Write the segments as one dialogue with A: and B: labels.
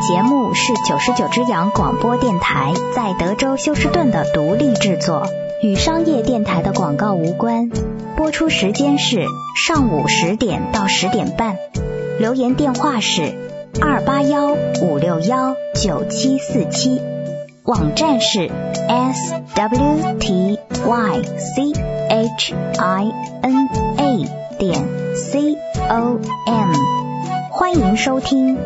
A: 节目是99只羊广播电台在德州休斯顿的独立制作，与商业电台的广告无关。播出时间是上午10点到10点半。留言电话是281-561-9747。网站是 swtychina.com。欢迎收听。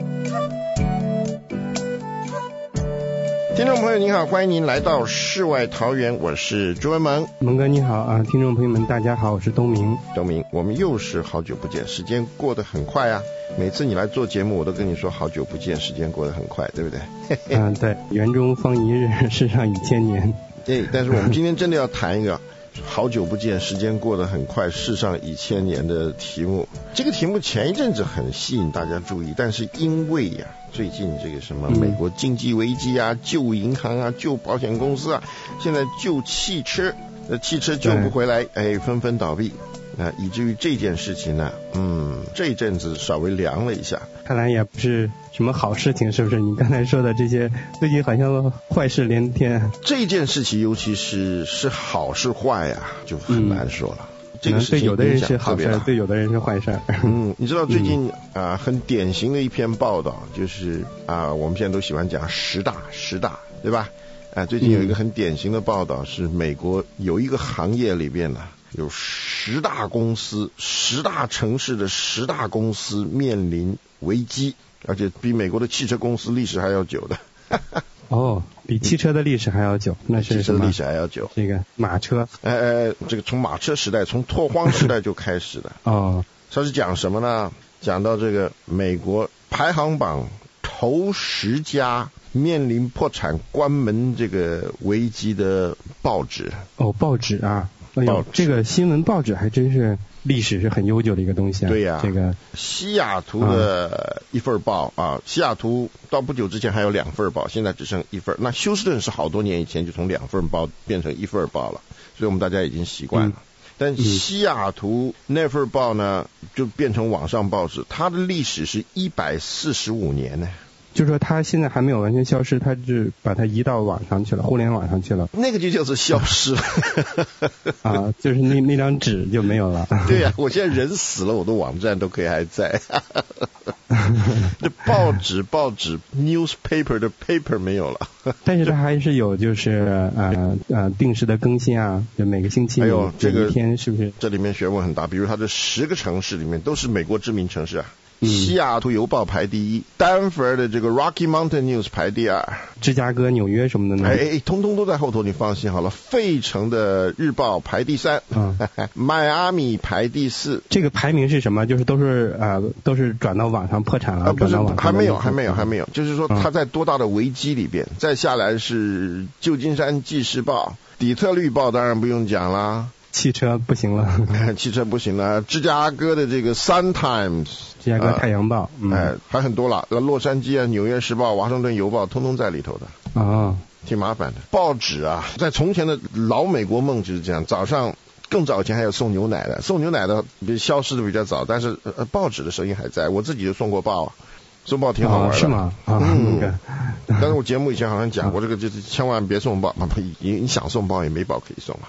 B: 听众朋友您好，欢迎您来到世外桃源，我是朱文萌。
C: 蒙哥你好啊，听众朋友们大家好，我是东明。
B: 东明，我们又是好久不见，时间过得很快啊。每次你来做节目我都跟你说好久不见，时间过得很快，对不对？
C: 对，园中方一日，世上已千年。
B: 对，但是我们今天真的要谈一个好久不见，时间过得很快，世上已千年的题目。这个题目前一阵子很吸引大家注意，但是因为呀，最近这个什么美国经济危机啊，救银行啊，救保险公司啊，现在救汽车，汽车救不回来，纷纷倒闭。以至于这件事情呢，这一阵子稍微凉了一下。
C: 看来也不是什么好事情，是不是？你刚才说的这些，最近好像坏事连天。
B: 这件事情，尤其是好是坏呀，就很难说了。这个事情
C: 对有的人是好事，对有的人是坏事。
B: 你知道最近很典型的一篇报道，就是我们现在都喜欢讲十大，对吧？最近有一个很典型的报道，是美国有一个行业里边呢，有10大公司，10大城市的10大公司面临危机，而且比美国的汽车公司历史还要久的。
C: 比汽车的历史还要久，那是什么？
B: 汽车的历史还要久。
C: 这个马车，
B: 这个从马车时代，从拓荒时代就开始的。它是讲什么呢？讲到这个美国排行榜头10家面临破产关门这个危机的报纸。
C: 报纸啊。这个新闻报纸还真是历史是很悠久的一个东西啊。
B: 对呀，
C: 这个
B: 西雅图的一份报西雅图到不久之前还有2份报，现在只剩1份。那休斯顿是好多年以前就从2份报变成1份报了，所以我们大家已经习惯了。但西雅图那份报呢，就变成网上报纸，它的历史是145年呢。
C: 就是说它现在还没有完全消失，它是把它移到网上去了，互联网上去了。
B: 那个就叫做消失了。
C: 就是那张纸就没有了。
B: 对呀，我现在人死了，我的网站都可以还在。这报纸 newspaper 的 paper 没有了。
C: 但是它还是有就是定时的更新啊，就每个星期这一天是不是？
B: 这里面学问很大，比如它的10个城市里面都是美国知名城市啊。西雅图邮报排第1，丹佛的这个 Rocky Mountain News 排第2，
C: 芝加哥、纽约什么的呢？
B: 通通都在后头，你放心好了。费城的日报排第3，迈阿密排第4。
C: 这个排名是什么？就是都是转到网上破产了？
B: 不是，还没有。就是说它在多大的危机里边。再下来是旧金山纪事报，底特律报当然不用讲啦。
C: 汽车不行了。
B: 汽车不行了。芝加哥的这个 Sun Times，
C: 芝加哥太阳报，
B: 还很多了。洛杉矶啊、纽约时报、华盛顿邮报，通通在里头的。挺麻烦的。报纸啊，在从前的老美国梦就是这样，早上更早以前还有送牛奶的，送牛奶的消失的比较早，但是报纸的声音还在。我自己就送过报，送报挺好玩的。是
C: 吗？
B: 但是我节目以前好像讲过，这个就是千万别送报，你想送报也没报可以送啊。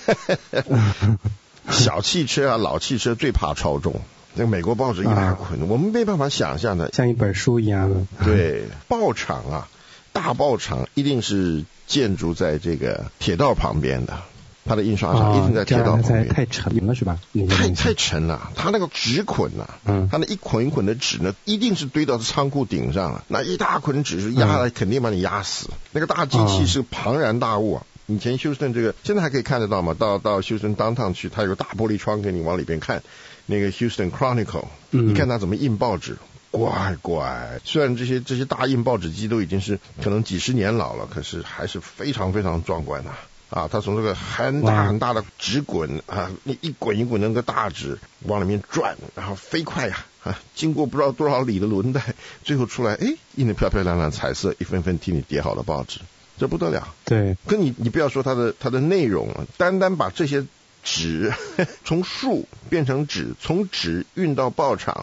B: 小汽车啊，老汽车最怕超重，那个美国报纸一大捆，我们没办法想象的，
C: 像一本书一样的。
B: 对，报厂啊，大报厂一定是建筑在这个铁道旁边的，它的印刷厂一定在铁道旁边。
C: 太沉了是吧？
B: 太沉了，它那个纸捆啊，它那一捆一捆的纸呢，一定是堆到仓库顶上了，那一大捆纸是压了，肯定把你压死。那个大机器是庞然大物啊。以前休斯顿这个现在还可以看得到吗？到休斯顿 downtown 去，它有个大玻璃窗给你往里边看，那个 Houston Chronicle，你看它怎么印报纸，乖。虽然这些大印报纸机都已经是可能几十年老了，可是还是非常非常壮观的。它从这个很大的纸滚你一滚一滚那个大纸往里面转，然后飞快经过不知道多少里的轮带，最后出来印得漂漂亮亮，彩色一份份替你叠好的报纸。这不得了。
C: 对，
B: 跟你不要说它的内容啊，单把这些纸从树变成纸，从纸运到报厂，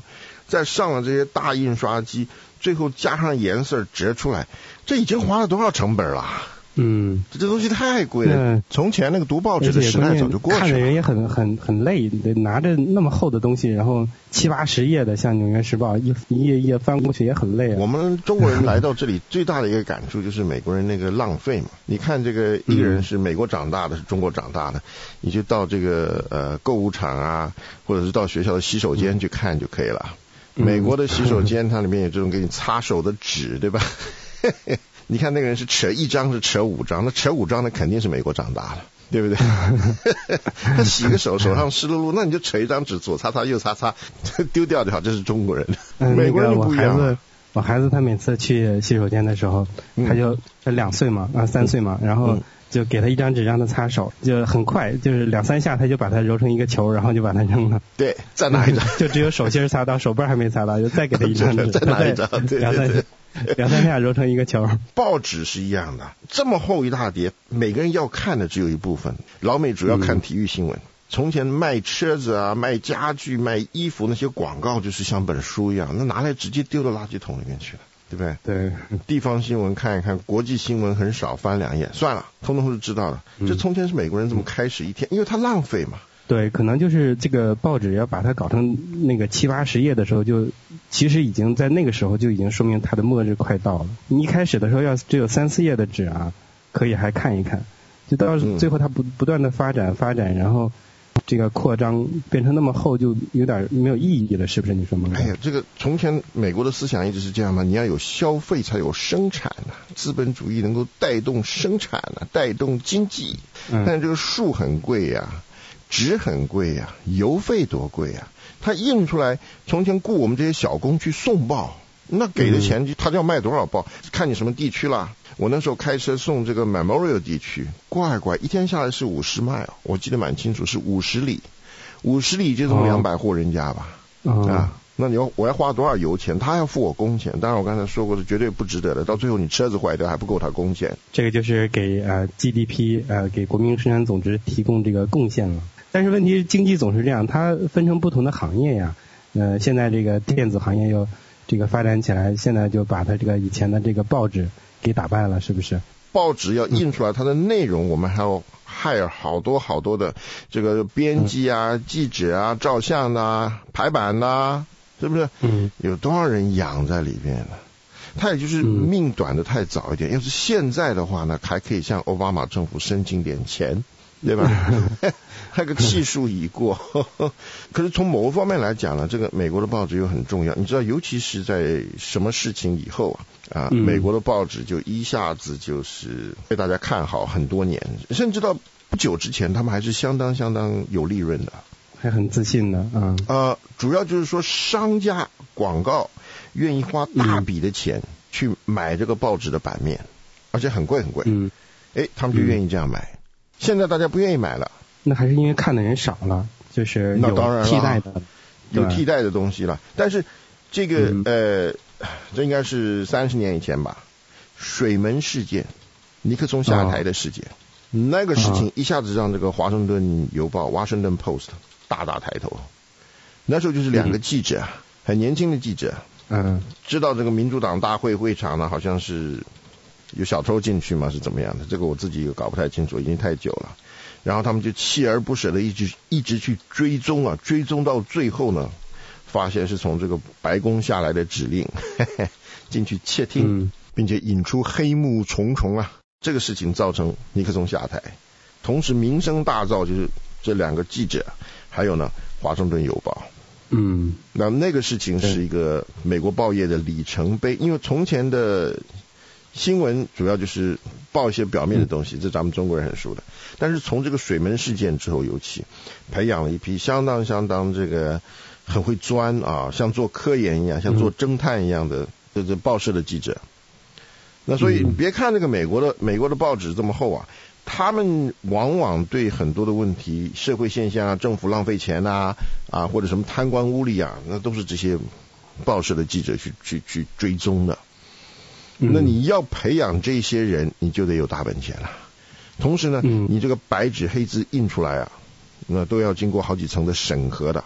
B: 再上了这些大印刷机，最后加上颜色折出来，这已经花了多少成本了？这东西太贵了。从前那个读报纸的时代早就过去了。
C: 看的人也很累，得拿着那么厚的东西，然后7、80页的，像《纽约时报》一页一页翻过去也很累。
B: 我们中国人来到这里最大的一个感触就是美国人那个浪费嘛。你看这个一个人是美国长大的，是中国长大的，你就到这个购物场啊，或者是到学校的洗手间去看就可以了。美国的洗手间它里面有这种给你擦手的纸，对吧？你看那个人是扯1张是扯5张，那扯5张的肯定是美国长大了，对不对？他洗个手上湿漉漉，那你就扯1张纸，左擦擦右擦擦，丢掉就好，这是中国人。美国人就不一样。
C: 我孩子他每次去洗手间的时候，他就2岁嘛，3岁嘛，然后就给他一张纸让他擦手，就很快，就是2、3下他就把它揉成一个球，然后就把它扔了。
B: 对，再拿一张，
C: 就只有手心擦到，手背还没擦到，就再给他一张纸，
B: 再拿一张，对对对。
C: 2、3下揉成一个球。
B: 报纸是一样的，这么厚一大叠，每个人要看的只有一部分。老美主要看体育新闻。从前卖车子啊、卖家具、卖衣服那些广告就是像本书一样，那拿来直接丢到垃圾桶里面去了，对不对？
C: 对。
B: 地方新闻看一看，国际新闻很少，翻2页算了，通通是知道的。这从前是美国人这么开始一天，因为他浪费嘛。
C: 对，可能就是这个报纸要把它搞成那个7、80页的时候，就其实已经在那个时候就已经说明它的末日快到了。你一开始的时候要只有3、4页的纸啊，可以还看一看，就到最后它不断的发展，然后这个扩张变成那么厚，就有点没有意义了，是不是？你说吗？
B: 哎呀，这个从前美国的思想一直是这样嘛，你要有消费才有生产啊，资本主义能够带动生产啊，带动经济。但这个树很贵呀，纸很贵呀，邮费多贵呀！他印出来，从前雇我们这些小工去送报，那给的钱他就要卖多少报，看你什么地区啦。我那时候开车送这个 Memorial 地区，乖一天下来是50 mile， 我记得蛮清楚，是50里，50里就这么200户人家吧。那我要花多少油钱？他要付我工钱，当然我刚才说过是绝对不值得的，到最后你车子坏掉还不够他工钱。
C: 这个就是给GDP 给国民生产总值提供这个贡献了。但是问题是经济总是这样，它分成不同的行业呀。现在这个电子行业又这个发展起来，现在就把它这个以前的这个报纸给打败了，是不是？
B: 报纸要印出来，它的内容我们还要hire好多的这个编辑啊、记者啊、照相啊、排版啊，是不是？有多少人养在里边呢？他也就是命短的太早一点。要是现在的话呢，还可以向奥巴马政府申请点钱，对吧？那个气数已过。可是从某个方面来讲呢，这个美国的报纸又很重要。你知道，尤其是在什么事情以后美国的报纸就一下子就是被大家看好很多年，甚至到不久之前，他们还是相当有利润的，
C: 还很自信的。
B: 主要就是说商家广告愿意花大笔的钱去买这个报纸的版面，而且很贵。他们就愿意这样买。现在大家不愿意买了，
C: 那还是因为看的人少了，就是有替代的，
B: 有替代的东西了。但是这个这应该是30年以前吧，水门事件，尼克松下台的事件，那个事情一下子让这个华盛顿邮报 Washington Post 大抬头。那时候就是2个记者，很年轻的记者，知道这个民主党大会场呢，好像是有小偷进去吗？是怎么样的？这个我自己也搞不太清楚，已经太久了。然后他们就锲而不舍的一直去追踪追踪到最后呢，发现是从这个白宫下来的指令，进去窃听，并且引出黑幕重重啊。这个事情造成尼克松下台，同时名声大噪，就是这2个记者，还有呢华盛顿邮报。那个事情是一个美国报业的里程碑，因为从前的新闻主要就是报一些表面的东西，这咱们中国人很熟的。但是从这个水门事件之后，尤其培养了一批相当这个很会钻像做科研一样，像做侦探一样的这报社的记者。那所以你别看这个美国的报纸这么厚他们往往对很多的问题、社会现象政府浪费钱或者什么贪官污吏那都是这些报社的记者去追踪的。那你要培养这些人，你就得有大本钱了。同时呢，你这个白纸黑字印出来那都要经过好几层的审核的。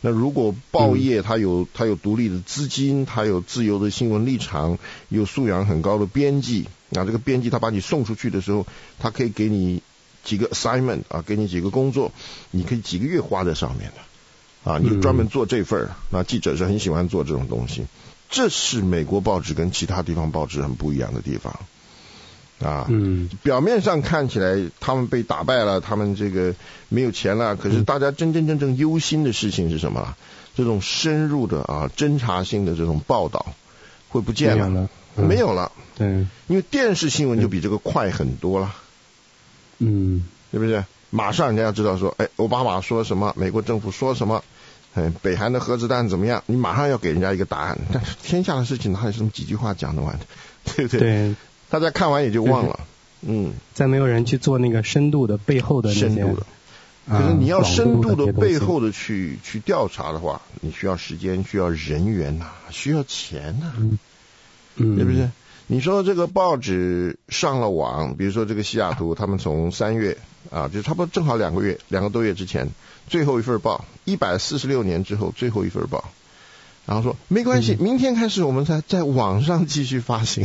B: 那如果报业它有独立的资金，它有自由的新闻立场，有素养很高的编辑，那这个编辑他把你送出去的时候，他可以给你几个 assignment 啊，给你几个工作，你可以几个月花在上面的啊，你就专门做这份。那记者是很喜欢做这种东西，这是美国报纸跟其他地方报纸很不一样的地方啊。表面上看起来他们被打败了，他们这个没有钱了，可是大家真正忧心的事情是什么？这种深入的侦查性的这种报道会不见了，没有了。
C: 对，
B: 因为电视新闻就比这个快很多了。对不对？马上人家要知道说，奥巴马说什么，美国政府说什么，北韩的核子弹怎么样，你马上要给人家一个答案。但是天下的事情哪有这么几句话讲得完的，对不对？
C: 对，
B: 大家看完也就忘了。
C: 再没有人去做那个深度的背后的那些
B: 深度的。可是你要深度的背后的去调查的话，你需要时间，需要人员呐，需要钱呐，对不对？你说这个报纸上了网，比如说这个西雅图，他们从3月就差不多正好2个多月之前，最后一份报，146年之后最后一份报，然后说没关系，明天开始我们在网上继续发行。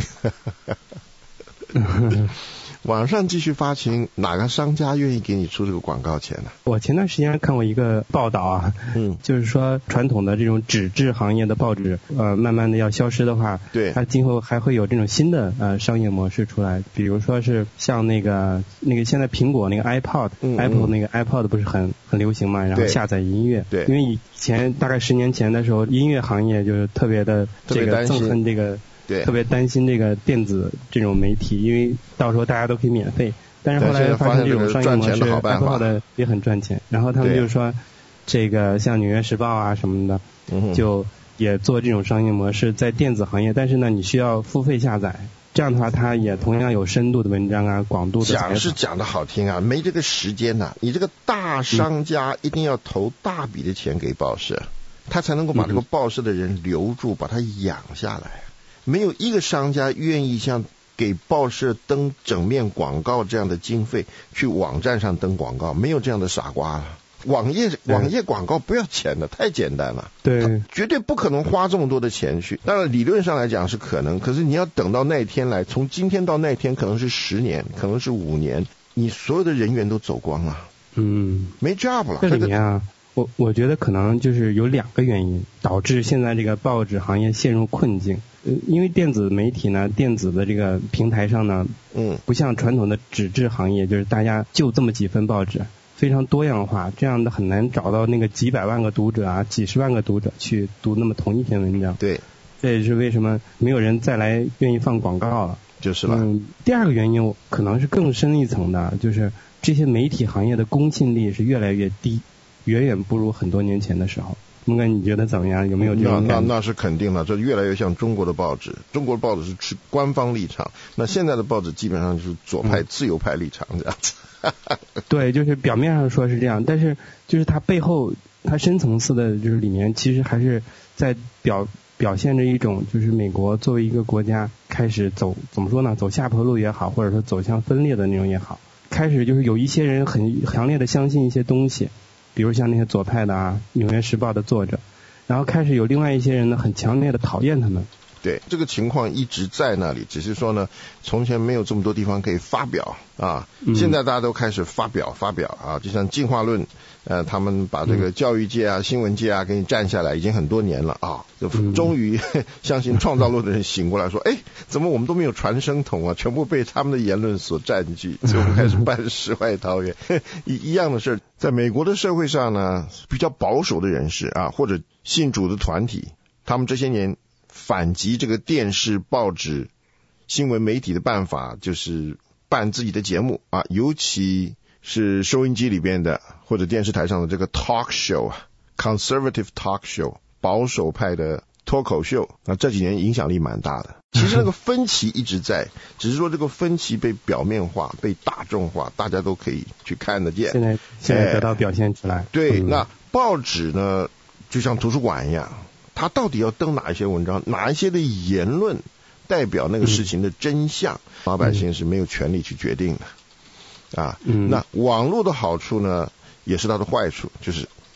B: 网上继续发行，哪个商家愿意给你出这个广告钱呢？
C: 我前段时间看过一个报道啊，就是说传统的这种纸质行业的报纸，慢慢的要消失的话，
B: 对，
C: 它今后还会有这种新的商业模式出来，比如说是像那个现在苹果那个 iPod，Apple 那个 iPod 不是很流行嘛，然后下载音乐，
B: 对，
C: 因为以前大概10年前的时候，音乐行业就是特别的这个憎恨这个。
B: 对，
C: 特别担心这个电子这种媒体，因为到时候大家都可以免费。但是后来发现这种商业模式 ，Apple 的也很赚钱。然后他们就说，这个像纽约时报啊什么的，就也做这种商业模式，在电子行业，但是呢，你需要付费下载。这样的话，它也同样有深度的文章啊，广度的采访。
B: 讲是讲的好听啊，没这个时间呐。你这个大商家一定要投大笔的钱给报社，他才能够把这个报社的人留住，把他养下来。没有一个商家愿意像给报社登整面广告这样的经费去网站上登广告，没有这样的傻瓜了。网页广告不要钱的，太简单了。
C: 对，
B: 绝对不可能花这么多的钱去。当然理论上来讲是可能，可是你要等到那一天来，从今天到那一天可能是10年，可能是5年，你所有的人员都走光了。没 job 了。
C: 这里面啊，我觉得可能就是有2个原因导致现在这个报纸行业陷入困境。因为电子媒体呢，电子的这个平台上呢，不像传统的纸质行业，就是大家就这么几份报纸，非常多样化，这样的很难找到那个几百万个读者啊，几十万个读者去读那么同一篇文章。
B: 对，
C: 这也是为什么没有人再来愿意放广告了。
B: 就是了。
C: 第2个原因可能是更深一层的，就是这些媒体行业的公信力是越来越低，远远不如很多年前的时候。孟哥，你觉得怎么样？有没有这种感觉？
B: 那是肯定的，这越来越像中国的报纸。中国的报纸是持官方立场，那现在的报纸基本上就是左派、自由派立场这样子。
C: 对，就是表面上说是这样，但是就是它背后，它深层次的就是里面其实还是在表现着一种，就是美国作为一个国家开始怎么说呢？走下坡路也好，或者说走向分裂的那种也好，开始就是有一些人很强烈的相信一些东西。比如像那些左派的《纽约时报》的作者，然后开始有另外一些人呢，很强烈的讨厌他们。
B: 对，这个情况一直在那里，只是说呢，从前没有这么多地方可以发表啊，现在大家都开始发表啊，就像进化论，他们把这个教育界啊、新闻界啊给你占下来，已经很多年了啊，就终于相信创造论的人醒过来说，怎么我们都没有传声筒啊，全部被他们的言论所占据，所以我们开始办世外桃源。一样的事，在美国的社会上呢，比较保守的人士啊，或者信主的团体，他们这些年反击这个电视、报纸、新闻媒体的办法，就是办自己的节目啊，尤其是收音机里边的或者电视台上的这个 talk show conservative talk show 保守派的脱口秀，那这几年影响力蛮大的。其实那个分歧一直在，只是说这个分歧被表面化、被大众化，大家都可以去看得见。
C: 现在得到表现出来。
B: 对，那报纸呢，就像图书馆一样。他到底要登哪一些文章，哪一些的言论代表那个事情的真相，老百姓是没有权利去决定的啊。那网络的好处呢，也是它的坏处，就是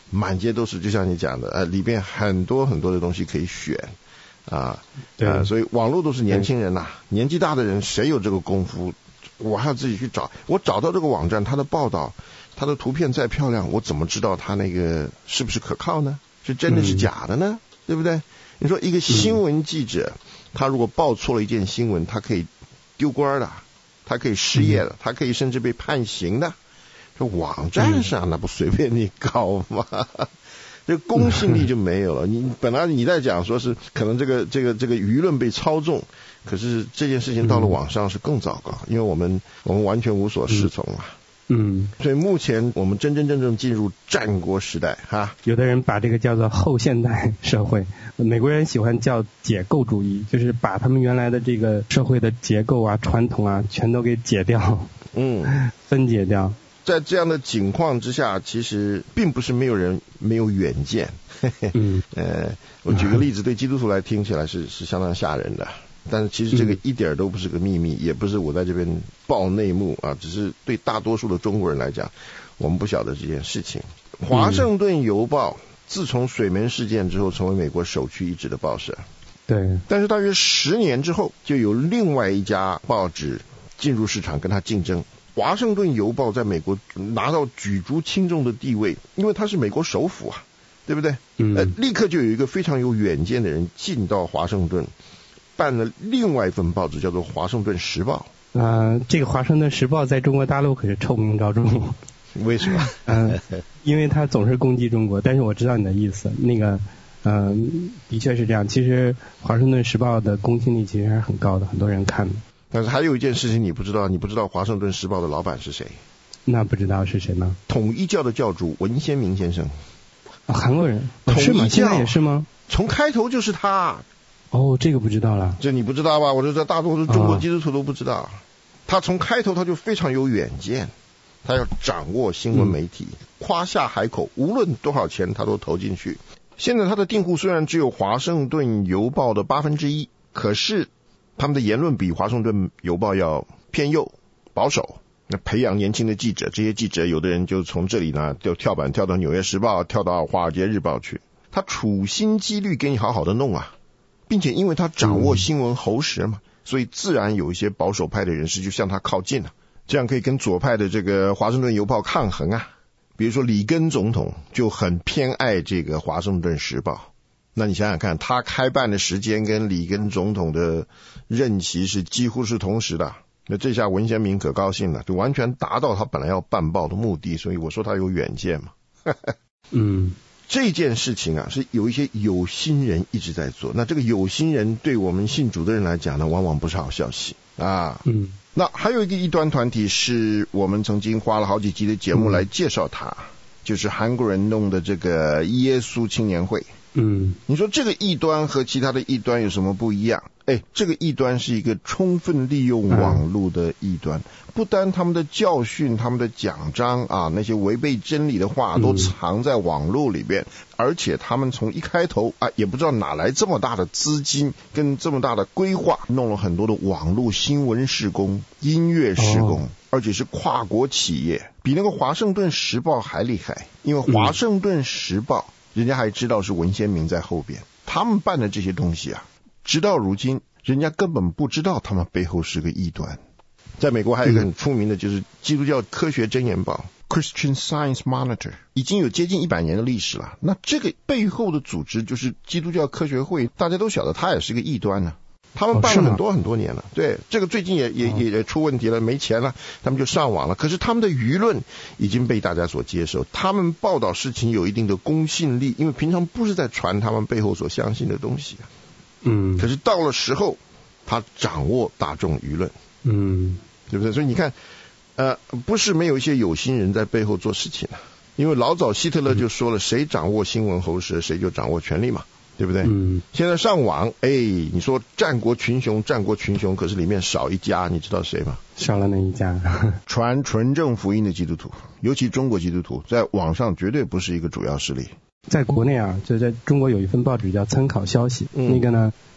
B: 满街都是，就像你讲的，里边很多很多的东西可以选啊，所以网络都是年轻人呐，年纪大的人谁有这个功夫？我还要自己去找，我找到这个网站，它的报道，它的图片再漂亮，我怎么知道它那个是不是可靠呢？是真的是假的呢？对不对？你说一个新闻记者，他如果报错了一件新闻，他可以丢官的，他可以失业的，他可以甚至被判刑的。这网站上那不随便你搞吗？这公信力就没有了。你本来你在讲说是可能这个舆论被操纵，可是这件事情到了网上是更糟糕，因为我们完全无所适从啊。所以目前我们真正进入战国时代哈。
C: 有的人把这个叫做后现代社会，美国人喜欢叫解构主义，就是把他们原来的这个社会的结构啊、传统啊全都给解掉，分解掉。
B: 在这样的情况之下，其实并不是没有人没有远见。我举个例子，对基督徒来听起来是相当吓人的。但是其实这个一点都不是个秘密，也不是我在这边爆内幕啊，只是对大多数的中国人来讲，我们不晓得这件事情。华盛顿邮报自从水门事件之后，成为美国首屈一指的报社。
C: 对。
B: 但是大约10年之后，就有另外一家报纸进入市场跟它竞争。华盛顿邮报在美国拿到举足轻重的地位，因为它是美国首府啊，对不对？立刻就有一个非常有远见的人进到华盛顿，办了另外一份报纸，叫做《华盛顿时报》。
C: 这个《华盛顿时报》在中国大陆可是臭名昭著。
B: 为什么？
C: 因为它总是攻击中国。但是我知道你的意思，那个的确是这样。其实《华盛顿时报》的公信力其实还是很高的，很多人看的。
B: 但是还有一件事情你不知道，《华盛顿时报》的老板是谁？
C: 那不知道是谁呢？
B: 统一教的教主文先明先生。
C: 韩国人。
B: 是吗？
C: 现在也是吗？
B: 从开头就是他。
C: 这个不知道了。
B: 这你不知道吧？我就说大多数中国基督徒都不知道。他从开头他就非常有远见，他要掌握新闻媒体，夸下海口，无论多少钱他都投进去。现在他的订户虽然只有华盛顿邮报的1/8，可是他们的言论比华盛顿邮报要偏右保守。那培养年轻的记者，这些记者有的人就从这里呢就跳板跳到纽约时报，跳到华尔街日报去，他处心积虑给你好好的弄啊，并且因为他掌握新闻喉舌嘛，所以自然有一些保守派的人士就向他靠近了，这样可以跟左派的这个华盛顿邮报抗衡啊。比如说里根总统就很偏爱这个华盛顿时报，那你想想看，他开办的时间跟里根总统的任期是几乎是同时的，那这下文先明可高兴了，就完全达到他本来要办报的目的，所以我说他有远见嘛。这件事情啊，是有一些有心人一直在做。那这个有心人对我们信主的人来讲呢，往往不是好消息啊。那还有一个异端团体是我们曾经花了好几集的节目来介绍它，就是韩国人弄的这个耶稣青年会。你说这个异端和其他的异端有什么不一样？这个异端是一个充分利用网络的异端，不单他们的教训、他们的讲章啊，那些违背真理的话都藏在网络里边，而且他们从一开头也不知道哪来这么大的资金跟这么大的规划，弄了很多的网络新闻事工、音乐事工，而且是跨国企业，比那个华盛顿时报还厉害，因为华盛顿时报人家还知道是文先明在后边，他们办的这些东西啊，直到如今人家根本不知道他们背后是个异端。在美国还有一个很出名的就是基督教科学箴言报 Christian Science Monitor， 已经有接近100年的历史了。那这个背后的组织就是基督教科学会，大家都晓得它也是个异端呢。他们办了很多很多年了，对，这个最近也出问题了，没钱了，他们就上网了。可是他们的舆论已经被大家所接受，他们报道事情有一定的公信力，因为平常不是在传他们背后所相信的东西。可是到了时候，他掌握大众舆论，对不对？所以你看，不是没有一些有心人在背后做事情啊。因为老早希特勒就说了，谁掌握新闻喉舌，谁就掌握权力嘛。对不对？现在上网，你说战国群雄，可是里面少一家，你知道谁吗？
C: 少了哪一家？
B: 传纯正福音的基督徒，尤其中国基督徒，在网上绝对不是一个主要势力。
C: 在国内啊，就在中国有一份报纸叫参考消息，那个呢，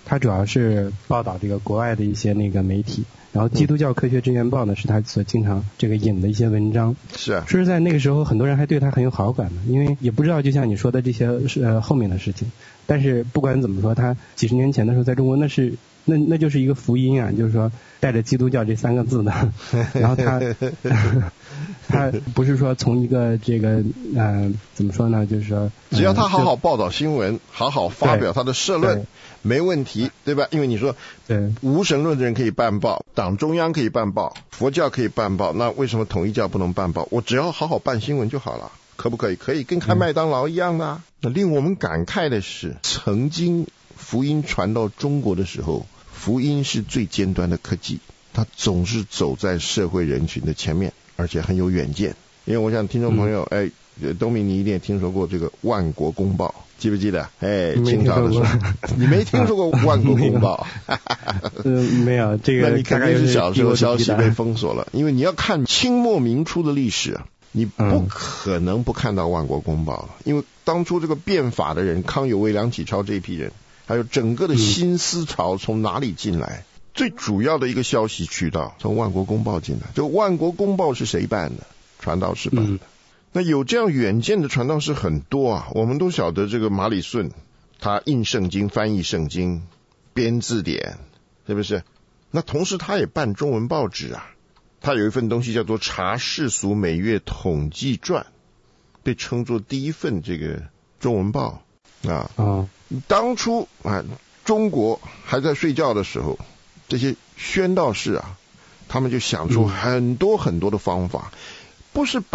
C: 它主要是报道这个国外的一些那个媒体，然后基督教科学志愿报呢是他所经常这个引的一些文章。
B: 是啊，
C: 说实在那个时候很多人还对他很有好感的，因为也不知道就像你说的这些后面的事情，但是不管怎么说，他几十年前的时候在中国那就是一个福音啊，就是说带着基督教这3个字的，然后他不是说从一个这个怎么说呢，就是说
B: 只要他好好报道新闻，好好发表他的社论，没问题，对吧？因为你说
C: 对
B: 无神论的人可以办报，党中央可以办报，佛教可以办报，那为什么统一教不能办报？我只要好好办新闻就好了，可不可以？可以，跟开麦当劳一样的啊。那令我们感慨的是，曾经福音传到中国的时候，福音是最尖端的科技，它总是走在社会人群的前面，而且很有远见。因为我想听众朋友，东明你一定也听说过这个万国公报，记不记得？清朝的时候，你没听说过万国公报？
C: 没有，这个
B: 那你肯定是小时候消息被封锁了，因为你要看清末明初的历史啊，你不可能不看到万国公报了，因为当初这个变法的人，康有为、梁启超这一批人，还有整个的新思潮从哪里进来？最主要的一个消息渠道从万国公报进来。这个万国公报是谁办的？传道士办的。那有这样远见的传道士很多啊，我们都晓得这个马礼顺，他印圣经、翻译圣经、编字典，是不是？那同时他也办中文报纸啊，他有一份东西叫做《查世俗每月统计传》，被称作第一份这个中文报啊。当初啊，中国还在睡觉的时候，这些宣道士啊，他们就想出很多很多的方法，不是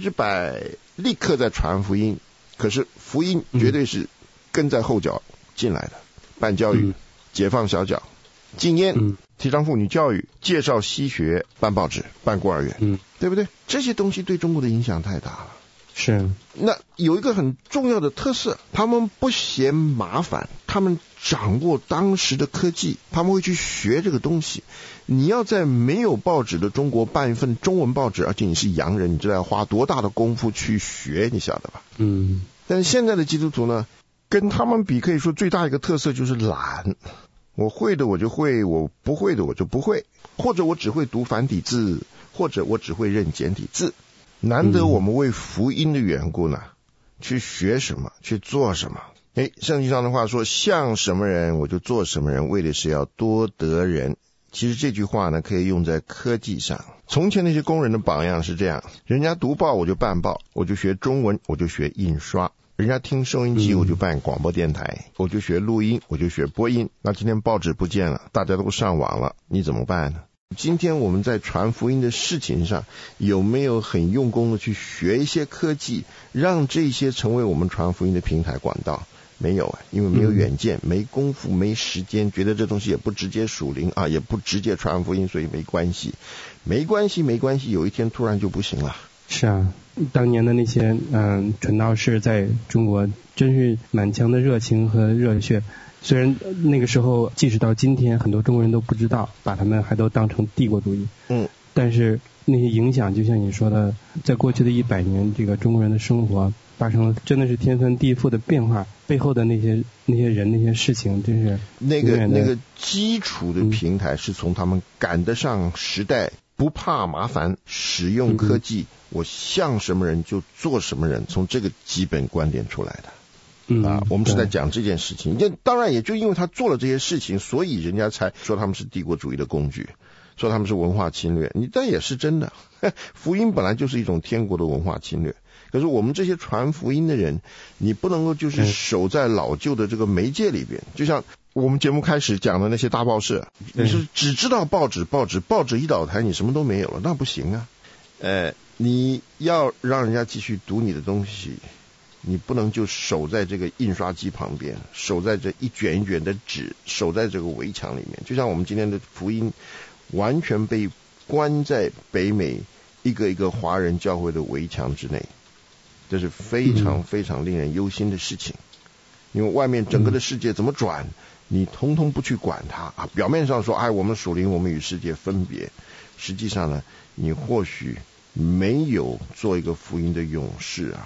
B: 100%立刻在传福音，可是福音绝对是跟在后脚进来的。办教育，解放小脚，禁烟，提倡妇女教育，介绍西学，办报纸，办孤儿院，对不对？这些东西对中国的影响太大了。
C: 是。
B: 那有一个很重要的特色，他们不嫌麻烦，他们掌握当时的科技，他们会去学这个东西。你要在没有报纸的中国办一份中文报纸，而且你是洋人，你知道要花多大的功夫去学，你晓得吧？但是现在的基督徒呢，跟他们比，可以说最大一个特色就是懒。我会的我就会，我不会的我就不会，或者我只会读繁体字，或者我只会认简体字。难得我们为福音的缘故呢，去学什么，去做什么。圣经上的话说，像什么人我就做什么人，为的是要多得人。其实这句话呢，可以用在科技上。从前那些工人的榜样是这样，人家读报我就办报，我就学中文，我就学印刷。人家听收音机我就办广播电台，我就学录音，我就学播音。那今天报纸不见了，大家都上网了，你怎么办呢？今天我们在传福音的事情上，有没有很用功的去学一些科技，让这些成为我们传福音的平台管道？没有因为没有远见，没功夫，没时间，觉得这东西也不直接属灵啊，也不直接传福音，所以没关系，有一天突然就不行了。
C: 是啊，当年的那些传道士在中国真是满腔的热情和热血。虽然那个时候即使到今天很多中国人都不知道，把他们还都当成帝国主义，但是那些影响就像你说的，在过去的100年，这个中国人的生活发生了真的是天翻地覆的变化，背后的那些人那些事情真是
B: 那个基础的平台是从他们赶得上时代，不怕麻烦，使用科技，我像什么人就做什么人，从这个基本观点出来的。我们是在讲这件事情。当然也就因为他做了这些事情，所以人家才说他们是帝国主义的工具，说他们是文化侵略。但也是真的，福音本来就是一种天国的文化侵略。可是我们这些传福音的人，你不能够就是守在老旧的这个媒介里边。就像我们节目开始讲的那些大报社，你是只知道报纸一倒台，你什么都没有了，那不行啊。你要让人家继续读你的东西，你不能就守在这个印刷机旁边，守在这一卷一卷的纸，守在这个围墙里面。就像我们今天的福音完全被关在北美一个一个华人教会的围墙之内，这是非常非常令人忧心的事情。因为外面整个的世界怎么转，你通通不去管它啊！表面上说我们属灵，我们与世界分别，实际上呢，你或许没有做一个福音的勇士啊，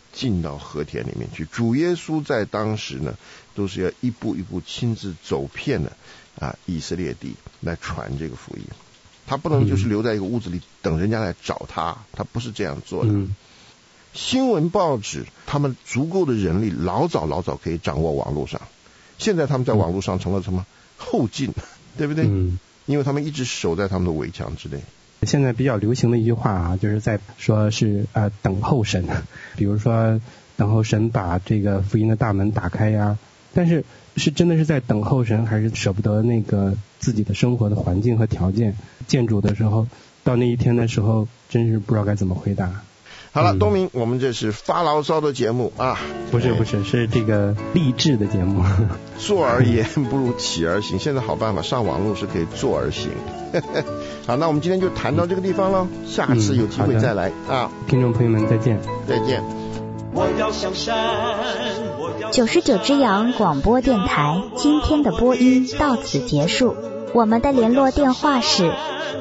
B: 进到和田里面去。主耶稣在当时呢，都是要一步一步亲自走遍了以色列地来传这个福音。他不能就是留在一个屋子里等人家来找他，他不是这样做的。新闻报纸他们足够的人力，老早可以掌握网络上。现在他们在网络上成了什么后进，对不对？因为他们一直守在他们的围墙之内。
C: 现在比较流行的一句话啊，就是在说是等候神，比如说等候神把这个福音的大门打开呀。但是真的是在等候神，还是舍不得那个自己的生活的环境和条件？建筑的时候，到那一天的时候，真是不知道该怎么回答。
B: 好了，东明，我们这是发牢骚的节目啊，
C: 不是，是这个励志的节目。
B: 坐而言不如起而行，现在好办法，上网络是可以坐而行。好，那我们今天就谈到这个地方了，下次有机会再来啊。
C: 听众朋友们再见。
B: 再见。
D: 我要向山
A: 99只羊广播电台今天的播音到此结束，我们的联络电话是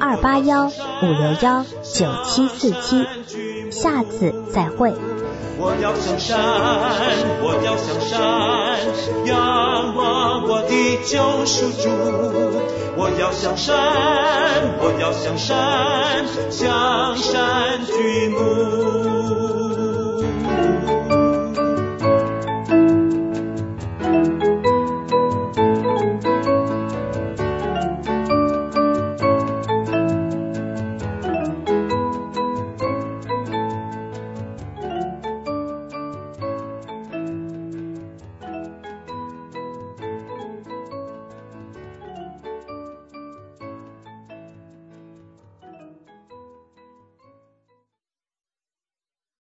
A: 281-561-9747，下次再会。
D: 我要向山，我要向山，仰望我的救赎主。我要向山，我要向山，向山举目。